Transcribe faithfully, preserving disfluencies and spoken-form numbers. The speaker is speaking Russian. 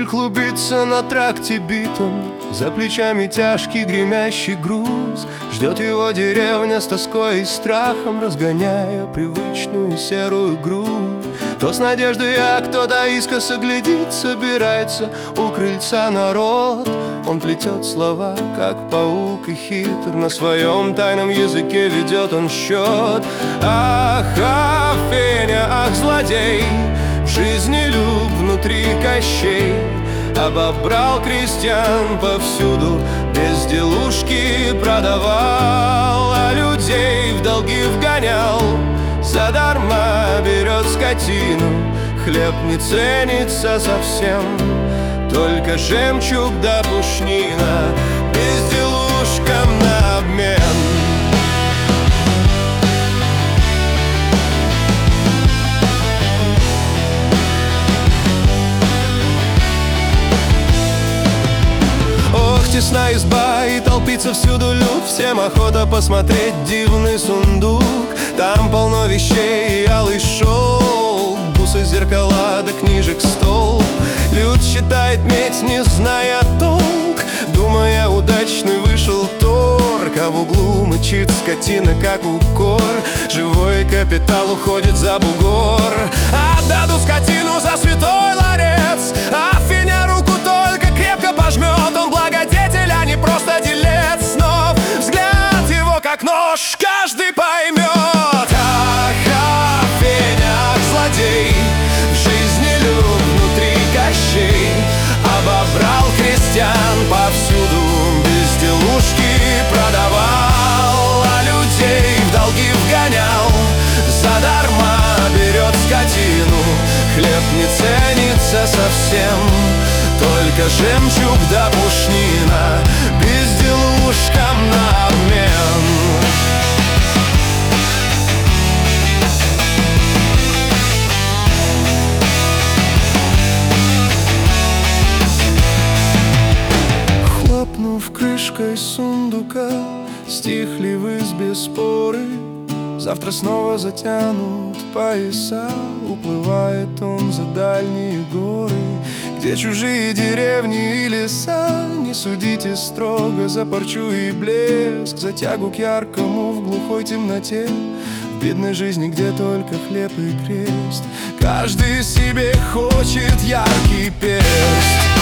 Двигатель клубится на тракте битом, за плечами тяжкий гремящий груз. Ждет его деревня с тоской и страхом, разгоняя привычную серую грудь. То с надеждой, а кто-то искоса глядит, собирается у крыльца народ. Он плетет слова, как паук, и хитр на своем тайном языке ведет он счет. Ах, ах, Феня, ах, злодей, в жизни люб внутри кощей. Обобрал крестьян повсюду, безделушки продавал, а людей в долги вгонял. Задарма берет скотину, хлеб не ценится совсем, только жемчуг да пушнина безделушкам на обмен. Тесна изба и толпится всюду люд, всем охота посмотреть дивный сундук. Там полно вещей и алый шелк, бусы, зеркала да книжек стол. Люд считает медь, не зная толк, думая, удачный вышел торг. А в углу мычит скотина, как укор, живой капитал уходит за бугор. Отдадут скотину за святой ларец, а Феня руку только крепко пожмет. Он благодетель, а не просто делец, но взгляд его как нож, каждый поймет. Ах, ах, Феня, ах, злодей, в жизни люб внутри кощей. Обобрал крестьян повсюду, безделушки продавал, а людей в долги вгонял. Задарма берет скотину, хлеб не ценится совсем, только жемчуг да пушнина безделушкам на обмен. Хлопнув крышкой сундука, стихли в избе споры. Завтра снова затянут пояса, уплывает он за дальние горы, где чужие деревни и леса. Не судите строго за парчу и блеск, за тягу к яркому в глухой темноте. В бедной жизни, где только хлеб и крест, каждый себе хочет яркий перст.